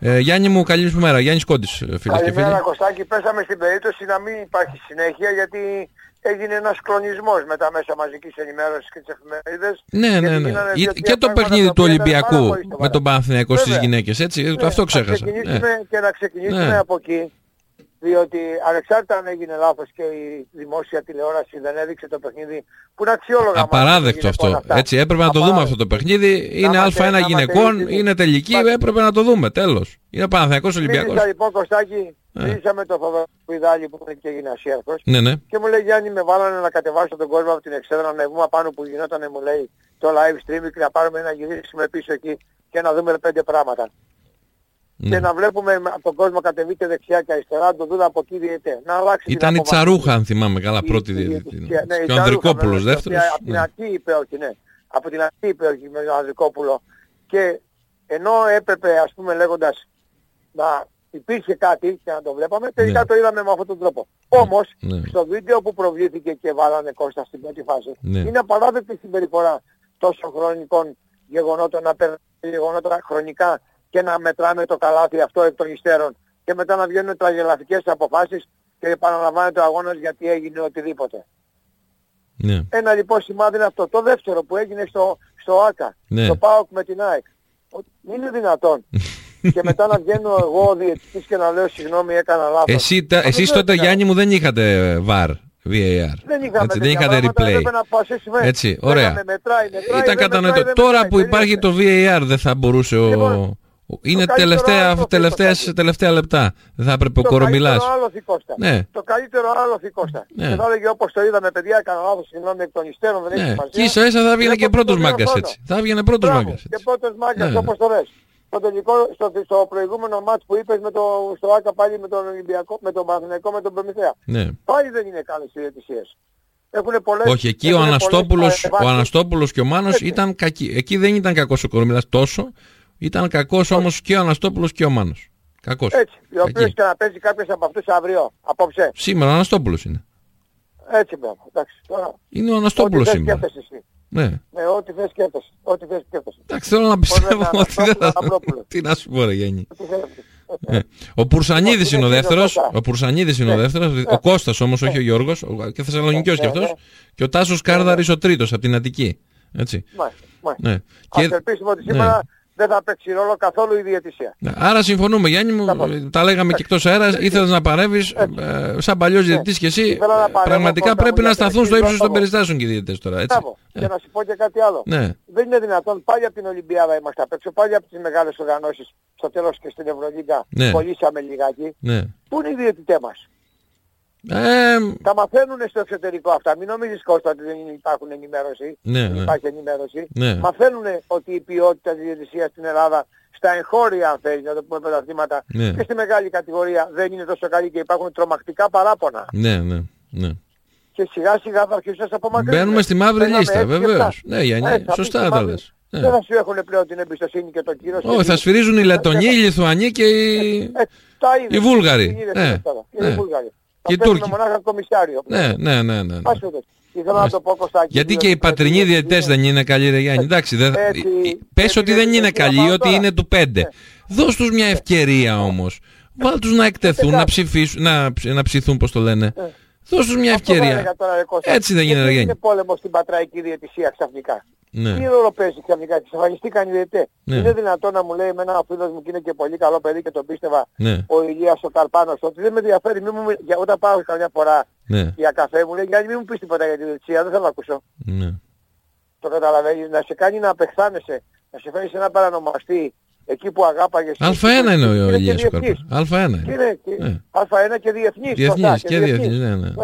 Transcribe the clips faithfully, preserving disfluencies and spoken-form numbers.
Ε, Γιάννη μου, καλή σου μέρα. Γιάννης Κόντης, φίλες και φίλοι. Καλημέρα Κωστάκη, πέσαμε στην περίπτωση να μην υπάρχει συνέχεια γιατί έγινε ένας κλονισμός με τα μέσα μαζικής ενημέρωσης και τις εφημερίδες. Ναι, ναι, ναι. Και το παιχνίδι του Ολυμπιακού με τον Παναθηναϊκό στις γυναίκες, έτσι, ναι, αυτό ξέχασα. Να ξεκινήσουμε ναι. και να ξεκινήσουμε ναι. από εκεί, διότι ανεξάρτητα αν έγινε λάθος και η δημόσια τηλεόραση δεν έδειξε το παιχνίδι που είναι αξιόλογα. Απαράδεκτο αυτό. Αυτά. Έτσι, έπρεπε να το δούμε αυτό το παιχνίδι. Είναι Α1 γυναικών, είναι τελική, έπρεπε να το δούμε. Τέλος. Είναι Παναθηναϊκός Ολυμπιακός. Μίλησα λοιπόν Κωστάκη, μίλησα με τον Θοδωρή που είναι και γυμνασίαρχος ναι, ναι. και μου λέει Γιάννη με βάλανε να κατεβάσω τον κόσμο από την εξέδρα να βγούμε πάνω που γινόταν μου λέει το live streaming και να πάρουμε να γυρίσουμε πίσω εκεί και να δούμε πέντε πράγματα. Mm. Και να βλέπουμε από τον κόσμο κατεβείτε δεξιά και αριστερά, να το δούμε από εκεί διαιτέ. Να αλλάξει. Ήταν η Τσαρούχα, αν θυμάμαι καλά, πρώτη διαιτητή. Ναι, και ο Ανδρικόπουλος δεύτερος. Από την αρχή είπε όχι, ναι. Από την αρχή είπε όχι με τον Ανδρικόπουλο. Και ενώ έπρεπε, ας πούμε, λέγοντας να υπήρχε κάτι και να το βλέπαμε, τελικά ναι. το είδαμε με αυτόν τον τρόπο. Όμως, ναι. στο βίντεο που προβλήθηκε και βάλανε Κώστα στην πρώτη φάση, ναι. είναι απαράδεκτη συμπεριφορά τόσο χρονικών γεγονότων, να παίρνουν γεγονότα χρονικά και να μετράμε το καλάθι αυτό εκ των υστέρων και μετά να βγαίνουν τραγελαφικές αποφάσεις και επαναλαμβάνεται ο αγώνας γιατί έγινε οτιδήποτε. Ναι. Ένα λοιπόν σημάδι είναι αυτό. Το δεύτερο που έγινε στο, στο ΆΚΑ, ναι. στο ΠΑΟΚ με την ΑΕΚ. Είναι δυνατόν και μετά να βγαίνω εγώ ο διαιτητής και να λέω συγγνώμη έκανα λάθος. Εσύ, τα, εσείς τότε Γιάννη μου δεν είχατε βαρ. βι έι αρ. Δεν είχαμε, έτσι, δεν είχατε replay. Έτσι, ωραία. Μετράει, μετράει, ήταν κατανοητό. Τώρα μετράει, που υπάρχει το βι έι αρ δεν θα μπορούσε ο... Λοιπόν, είναι τελευταία, τελευταία, τελευταία λεπτά. Δεν θα έπρεπε ο Κορομιλάς. Το καλύτερο άλλο ναι. Το καλύτερο άλλο Κώστα. Ναι. Και θα έλεγε όπως το είδαμε παιδιά, έκανα λάθος, συγγνώμη εκ των υστέρων, δεν ναι. έχει σημασία. Και ίσα ίσα θα βγαίνει και πρώτος μάγκας έτσι. Θα βγαίνει πρώτος μάγκας. Και πρώτος μάγκας ναι. όπως το λες. Στο, τελικό, στο, στο προηγούμενο μάτς που είπες με το, στο ΆΚΑ πάλι με τον Ολυμπιακό, με τον Παναθηναϊκό, με τον Προμηθέα. Ναι. Πάλι δεν είναι καλές οι διαιτησίες. Πολλές, όχι, εκεί ο Αναστόπουλος, ο Αναστόπουλος και ο Μάνος ήταν κακοί. Εκεί δεν ήταν κακός ο Κορομιλάς τόσο. Ήταν κακός όμως και ο Αναστόπουλος και ο Μάνος. Κακός. Έτσι. Ο οποίος και να παίζει κάποιος από αυτούς αύριο, απόψε. Σήμερα ο Αναστόπουλος είναι. Έτσι μπράβο. Εντάξει. Τώρα, είναι ο Αναστόπουλος σήμερα. Ναι. ναι, ό,τι θες σκέφτεσαι. Ό,τι θες σκέφτεσαι. Εντάξει, θέλω να πιστεύω ότι δεν θα... Τι να σου πω ρε Γιάννη. Ο Πουρσανίδης είναι ο δεύτερος. Ο Πουρσανίδης είναι ο δεύτερος. Ο Κώστας όμως, όχι ο Γιώργος. Και Θεσσαλονικιός κι αυτός. Και ο Τάσος Κάρδαρης ο τρίτος από την Αττική. Έτσι. Ναι. Ας ελπίσουμε ότι σήμερα δεν θα παίξει ρόλο καθόλου η διαιτησία. Άρα συμφωνούμε Γιάννη μου, τα λέγαμε και εκτός αέρας, ήθελες να παρέμβεις ε, σαν παλιός διαιτητής και εσύ, πραγματικά πρέπει να σταθούν στο ύψος των περιστάσεων και οι διαιτητές τώρα, έτσι. Και να σου πω και κάτι άλλο. Δεν είναι δυνατόν, πάλι από την Ολυμπιάδα είμαστε απ' έξω, πάλι από τις μεγάλες οργανώσεις, στο τέλος και στην Ευρωλίγκα, κολλήσαμε λιγάκι. Πού είναι οι διαιτητές μας? Ε... Τα μαθαίνουν στο εξωτερικό αυτά. Μην νομίζεις Κώστα ότι δεν υπάρχουν ενημέρωση. Ναι, δεν ναι. υπάρχει ενημέρωση. Ναι. Μαθαίνουν ότι η ποιότητα της διαιτησίας στην Ελλάδα, στα εγχώρια αν θέλει να το πούμε πρωταθλήματα, ναι. και στη μεγάλη κατηγορία δεν είναι τόσο καλή και υπάρχουν τρομακτικά παράπονα. Ναι, ναι, ναι. Και σιγά σιγά θα αρχίσουν να απομακρύνουν. Μπαίνουμε στη μαύρη λίστα, βεβαίως. Ναι, Γιάννη, σωστά τα λες. Δεν θα σου έχουν πλέον την εμπιστοσύνη και το κύριο. Όχι, θα σφυρίζουν οι Λετονοί, οι Λιθουανοί και οι Βούλγαροι. Και οι Τούρκοι. Μονάχα κομισάριο. Ναι, ναι, ναι, ναι. Ήθελα να το πω Κωστάκη. Γιατί και οι πατρινοί διαιτητές δεν είναι καλοί ρε Γιάννη. Εντάξει, δεν... πες ότι δεν είναι καλοί, ότι είναι του πέντε. Δώσ' τους μια ευκαιρία όμως. Βάλ' τους να εκτεθούν, να ψηφίσουν, να, να ψηθούν πώς το λένε. Δώσ' τους μια ευκαιρία. Έτσι δεν είναι ρε Γιάννη. Είναι πόλεμο στην πατραϊκή διαιτησία ξαφνικά. Ναι. Τι ρόλο παίζει ξαφνικά, εξαφανιστήκαν οι διαιτητές. Ναι. Είναι δυνατόν να μου λέει εμένα ο φίλος μου και είναι και πολύ καλό παιδί και τον πίστευα, ναι. ο Ηλίας ο Καρπάνος, ότι δεν με ενδιαφέρει, μη μου, για, όταν πάω καμιά φορά ναι. για καφέ μου λέει Γιάννη μη μου πεις τίποτα για τη διαιτησία, δεν θέλω να ακούσω. Ναι. Το καταλαβαίνεις, να σε κάνει να απεχθάνεσαι, να σε φέρει σε ένα παρανομαστή εκεί που αγάπαγες. Α1 είναι ο Ηλίας ο Καρπάνος. Α1 είναι. Α1 και διεθνής. Διεθνής και διεθνής, ναι, ναι.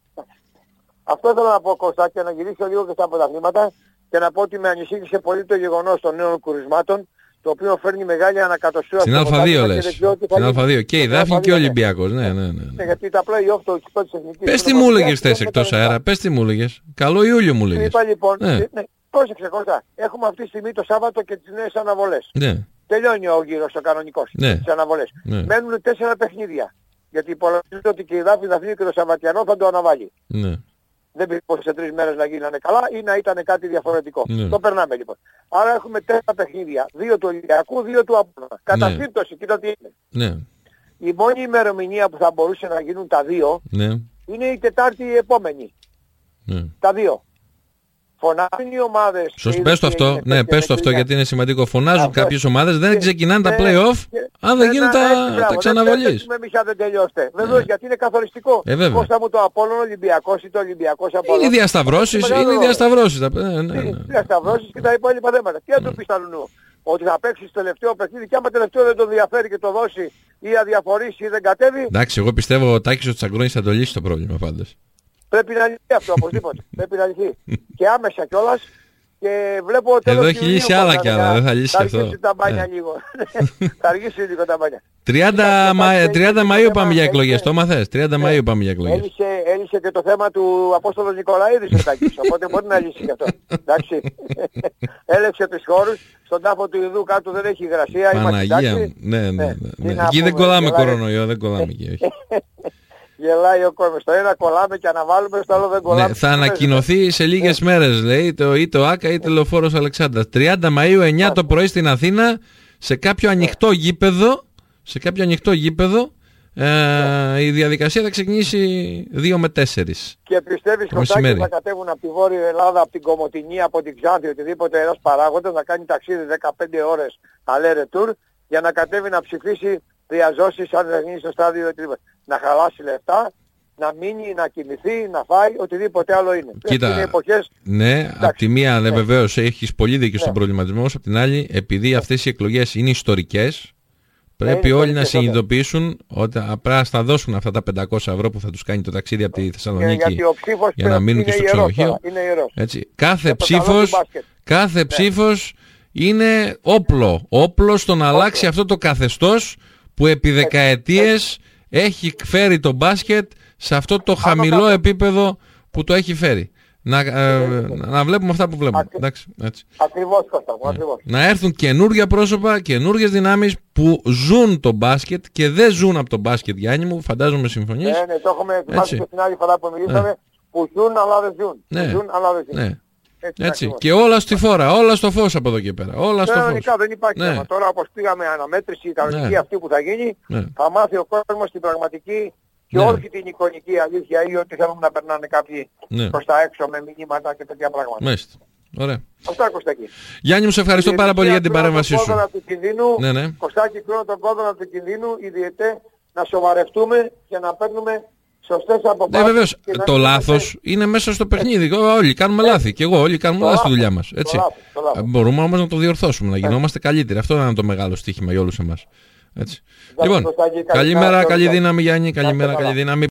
Αυτό ήθελα να πω Κώστα και να γυρίσω λίγο και στα πρωταθλήματα. Και να πω ότι με ανησύχησε πολύ το γεγονός των νέων κουρισμάτων, το οποίο φέρνει μεγάλη ανακατοσούρα. Στην Α2 λες. Στην Α2 και η Δάφνη και ο Ολυμπιακός. Ναι, ναι, ναι. ναι. Γιατί τα play-off το πρώτης εθνικής. Πες τι μου έλεγες θες εκτός αέρα, πες τι μου έλεγες. Καλό Ιούλιο μου έλεγες. Είπα λοιπόν, ναι. Ναι, πρόσεξε Κώστα, έχουμε αυτή τη στιγμή το Σάββατο και τις νέες αναβολές. Ναι. Τελειώνει ο γύρος ο κανονικός, ναι. τις αναβολές. Ναι. Μένουν τέσσερα παιχνίδια. Γιατί υπολογίζεται ότι και η Δάφνη Δαφνή και το Σαββατιανό θα το αναβάλει. Ναι. δεν πιστεύω σε τρεις μέρες να γίνανε καλά ή να ήταν κάτι διαφορετικό. Ναι. Το περνάμε λοιπόν. Άρα έχουμε τέσσερα παιχνίδια. Δύο του Ολυμπιακού, δύο του Απόλλωνα. Κατά Ναι. σύμπτωση, κοίτα τι είναι. Ναι. Η μόνη ημερομηνία που θα μπορούσε να γίνουν τα δύο Ναι. είναι η Τετάρτη η επόμενη. Ναι. Τα δύο. Φωνάζουν οι ομάδες. Σωστό, πες το αυτό. Ναι, πες το αυτό γιατί είναι σημαντικό. Φωνάζουν κάποιες ομάδες, δεν ξεκινάνε τα play-off αν δεν γίνουν τα, τα ξαναβολής. Με μισά δεν τελειώστε. Βεβαίως, γιατί είναι καθοριστικό. Ε, βέβαια. Πώς θα μου το Απόλλων Ολυμπιακός ή το Ολυμπιακός Απόλλων. Είναι οι διασταυρώσεις, είναι οι διασταυρώσεις. τα- ναι, ναι, Είναι ναι. οι διασταυρώσεις και τα υπόλοιπα θέματα. Τι θα του πεις στα Λουνού. Ότι θα παίξει στο τελευταίο παιχνίδι και άμα τελευταίο δεν το διαφέρει και το δώσει ή αδιαφορήσει ή δεν κατέβει, Εντάξει, εγώ πιστεύω ο Τάκης ο Τσαγκρόνης θα το λύσει το πρόβλημα πάντως. πρέπει να λυθεί αυτό οπωσδήποτε. Πρέπει να λυθεί. Και άμεσα κιόλας. Και βλέπω τέλος Εδώ έχει Ιουνίου λύσει πότε άλλα θα κι άλλα, είναι. δεν θα λύσει Θα αυτό. αργήσει τα μπάνια Ναι. λίγο. Θα αργήσει λίγο τα μπάνια. τριάντα Μα- τριάντα Μαΐου πάμε για εκλογές, Έλυσε- το μαθες. τριάντα Μαΐου πάμε για εκλογές. Έλυσε, έλυσε και το θέμα του Απόστολου Νικολαίδη ο Τάκης, οπότε μπορεί να λύσει και αυτό. Εντάξει. Έλεξε τους χώρους, στον τάφο του Ιδού κάτω δεν έχει υγρασία. Παναγία μου. Ναι, ναι, ναι, τι ναι. να Εκεί δεν πούμε, κολλάμε γελάει. κορονοϊό, δεν κολλάμε εκεί. όχι. Γελάει ο κόσμος. Στο ένα κολλάμε και αναβάλουμε, στο άλλο δεν κολλάμε. Ναι, θα ανακοινωθεί σε λίγες μέρες, λέει, το, είτε ο Άκα είτε Λεωφόρος Αλεξάνδρας. τριάντα Μαΐου, εννιά το πρωί στην Αθήνα, σε κάποιο ανοιχτό γήπεδο, σε κάποιο ανοιχτό γήπεδο, ε, η διαδικασία θα ξεκινήσει δύο με τέσσερις. Και πιστεύεις Το ότι μεσημέρι. θα κατέβουν από τη Βόρεια Ελλάδα, από την Κομοτηνή, από την Ξάνθη, οτιδήποτε ένας παράγοντας να κάνει ταξίδι δεκαπέντε ώρες αλέρε τουρ για να κατέβει να ψηφίσει διαζώσεις αν δεν γίνει στο στάδιο οτιδήποτε. Να χαλάσει λεφτά, να μείνει, να κοιμηθεί, να φάει, οτιδήποτε άλλο είναι. Κοίτα, είναι εποχές, ναι, απ' τη μία ναι, ναι. βεβαίως έχεις πολύ δίκιο Ναι. στον προβληματισμό, όμως απ' την άλλη, επειδή αυτές οι εκλογές είναι ιστορικές, πρέπει είναι όλοι να ιστορικές, συνειδητοποιήσουν ότι απλά θα δώσουν αυτά τα πεντακόσια ευρώ που θα τους κάνει το ταξίδι από τη και Θεσσαλονίκη γιατί ο ψήφος για να μείνουν και είναι στο ιερός ξενοδοχείο. τώρα, είναι ιερός. Έτσι. Κάθε Για το καλό ψήφος, του μπάσκετ. κάθε ψήφος είναι όπλο. Όπλο στο να αλλάξει αυτό το καθεστώς που επί δεκαετίες έχει φέρει το μπάσκετ σε αυτό το χαμηλό κάτω. επίπεδο που το έχει φέρει. Να, ε, να βλέπουμε αυτά που βλέπουμε. Ακρι- Εντάξει, έτσι. Ακριβώς, Κώστα μου, ακριβώς. Να έρθουν καινούργια πρόσωπα, καινούργιες δυνάμεις που ζουν το μπάσκετ και δεν ζουν από το μπάσκετ, Γιάννη μου, φαντάζομαι συμφωνείς. Ναι, ναι, το έχουμε θυμάσει και την άλλη φορά που μιλήσαμε, που ζουν αλλά δεν ζουν. Ναι. Που ζουν αλλά δεν ζουν. Ναι. Έτσι, Έτσι. ακριβώς. Και όλα στη φόρα, όλα στο φως από εδώ και πέρα. Όλα στο φως. Κανονικά δεν υπάρχει Ναι. θέμα. Τώρα όπως πήγαμε αναμέτρηση, η κανονική Ναι. αυτή που θα γίνει, Ναι. θα μάθει ο κόσμος την πραγματική και Ναι. όχι την εικονική αλήθεια ή ότι θέλουν να περνάνε κάποιοι Ναι. προς τα έξω με μηνύματα και τέτοια πράγματα. Μάλιστα. Ωραία. Αυτά, Κωστάκη. Γιάννη μου, σε ευχαριστώ Οι πάρα πολύ για διαιτητές την κλείνουν παρέμβασή τον σου. κόδωνα του κινδύνου. Ναι, ναι. Κωστάκη, κλείνω τον κόδωνα του κινδύνου, οι διαιτητές να σοβαρευτούμε και να παίρνουμε σωστές Ναι, αποφάσεις. βεβαίως. και να Το μην λάθος είναι μέσα στο παιχνίδι. Όλοι κάνουμε λάθη. Και εγώ, όλοι κάνουμε Το λάθη στη λάθος. δουλειά μας. Το Έτσι. λάθος, το λάθος. Ε, Μπορούμε όμως να το διορθώσουμε, να γινόμαστε καλύτεροι. Αυτό είναι το μεγάλο στοίχημα για όλους εμάς. Έτσι. Λοιπόν, Κωστάκη, καλή καλημέρα, μέρα, καλή καλή δύναμη Γιάννη, καλημέρα, καλά. καλή δύναμη.